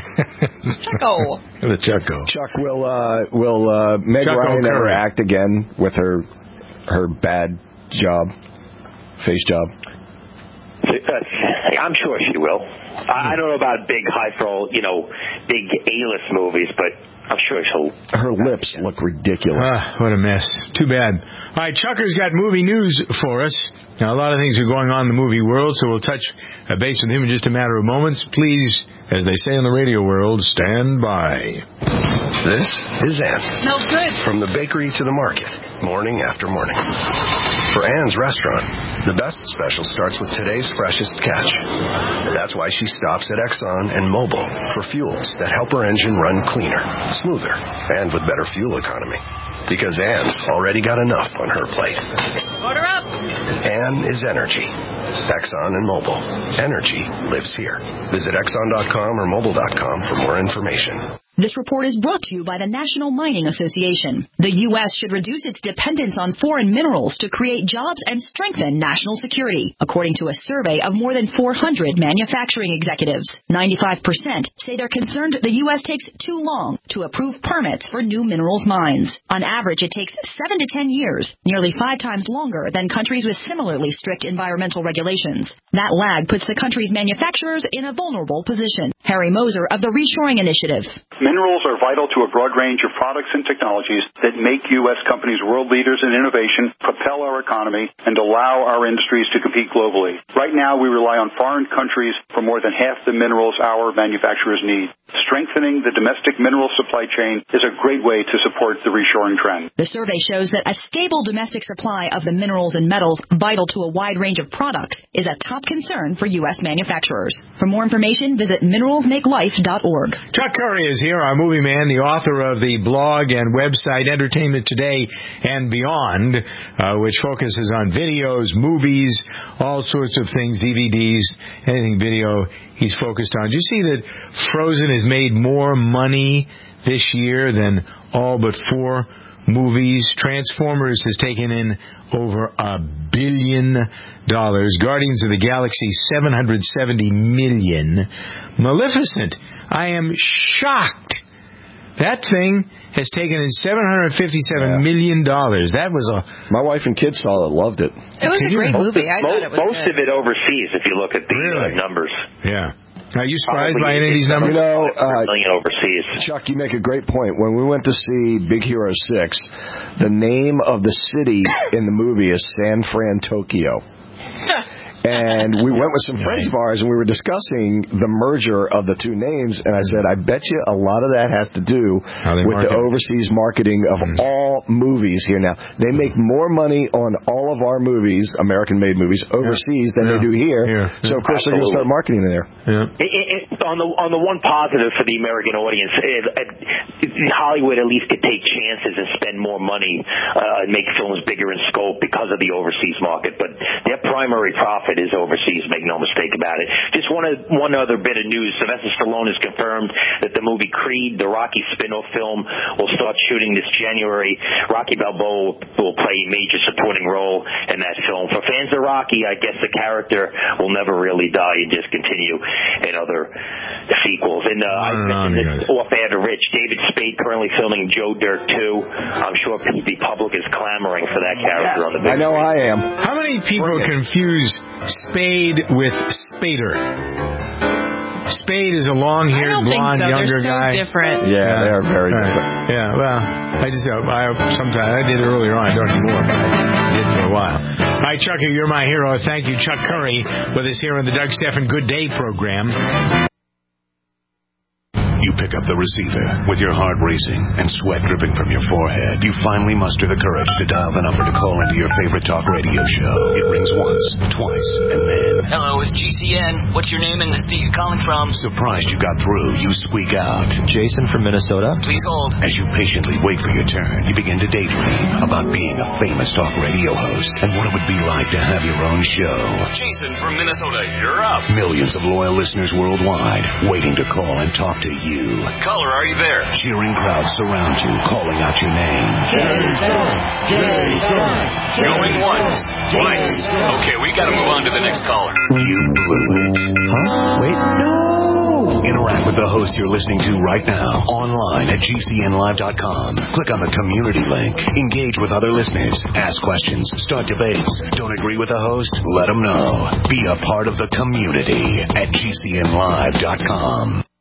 The Chuck-O. Chuck, will Meg Ryan ever act again with her bad face job? I'm sure she will. I don't know about big high-profile, big A-list movies, but I'm sure she'll. Her lips look ridiculous. What a mess. Too bad. All right, Chucker's got movie news for us. Now, a lot of things are going on in the movie world, so we'll touch base with him in just a matter of moments. Please, as they say in the radio world, stand by. This is Ed. Smells good. From the bakery to the market, morning after morning. For Anne's restaurant, the best special starts with today's freshest catch. That's why she stops at Exxon and Mobil for fuels that help her engine run cleaner, smoother, and with better fuel economy. Because Anne's already got enough on her plate. Order up! Anne is energy. Exxon and Mobil. Energy lives here. Visit Exxon.com or Mobil.com for more information. This report is brought to you by the National Mining Association. The U.S. should reduce its dependence on foreign minerals to create jobs and strengthen national security, according to a survey of more than 400 manufacturing executives. 95% say they're concerned the U.S. takes too long to approve permits for new minerals mines. On average, it takes 7 to 10 years, nearly 5 times longer than countries with similarly strict environmental regulations. That lag puts the country's manufacturers in a vulnerable position. Harry Moser of the Reshoring Initiative. Minerals are vital to a broad range of products and technologies that make U.S. companies world leaders in innovation, propel our economy, and allow our industries to compete globally. Right now, we rely on foreign countries for more than half the minerals our manufacturers need. Strengthening the domestic mineral supply chain is a great way to support the reshoring trend. The survey shows that a stable domestic supply of the minerals and metals vital to a wide range of products is a top concern for U.S. manufacturers. For more information, visit mineralsmakelife.org. Chuck Curry is here, our movie man, the author of the blog and website Entertainment Today and Beyond, which focuses on videos, movies, all sorts of things, DVDs, anything video he's focused on. Do you see that Frozen has made more money this year than all but 4 movies? Transformers has taken in over $1 billion. Guardians of the Galaxy, $770 million. Maleficent, I am shocked. That thing has taken in $757 million. That was my wife and kids saw it, loved it. It was a great movie. I thought it was most of it overseas, if you look at the numbers. Yeah. Are you surprised by any of these numbers? Million overseas. Chuck, you make a great point. When we went to see Big Hero 6, the name of the city in the movie is San Fran, Tokyo. And we went with some friends of ours, and we were discussing the merger of the two names, and I said, I bet you a lot of that has to do with the overseas marketing of all movies here now. They make more money on all of our movies, American-made movies, overseas than they do here. So, of course, they're going to start marketing there. On the one positive for the American audience, Hollywood at least could take chances and spend more money and make films bigger in scope because of the overseas market. But their primary profit is overseas, make no mistake about it. Just one other bit of news. Sylvester Stallone has confirmed that the movie Creed, the Rocky spin-off film, will start shooting this January. Rocky Balboa will play a major supporting role in that film. For fans of Rocky, I guess the character will never really die and just continue in other sequels. And I mentioned this off-air to Rich. David Spade currently filming Joe Dirt 2. I'm sure the public is clamoring for that character on the big I know screen. I am. How many people confuse Spade with Spader? Spade is a long-haired, blonde, younger guy. They're so different. Yeah, they are very different. Yeah, well, sometimes I did it earlier on. I don't anymore, but I did for a while. All right, Chucky, you're my hero. Thank you, Chuck Curry, with us here on the Doug Stephan Good Day program. You pick up the receiver with your heart racing and sweat dripping from your forehead. You finally muster the courage to dial the number to call into your favorite talk radio show. It rings once, twice, and then... Hello, it's GCN. What's your name and the state you're calling from? Surprised you got through, you squeak out. Jason from Minnesota. Please hold. As you patiently wait for your turn, you begin to daydream about being a famous talk radio host and what it would be like to have your own show. Jason from Minnesota, you're up. Millions of loyal listeners worldwide waiting to call and talk to you. Caller, are you there? Cheering crowds surround you, calling out your name. Jason! Jason! Going once, twice. Okay, we gotta move on to the next caller. You blew it. Huh? Wait, no! Interact with the host you're listening to right now, online at GCNlive.com. Click on the community link. Engage with other listeners. Ask questions. Start debates. Don't agree with the host? Let them know. Be a part of the community at GCNlive.com.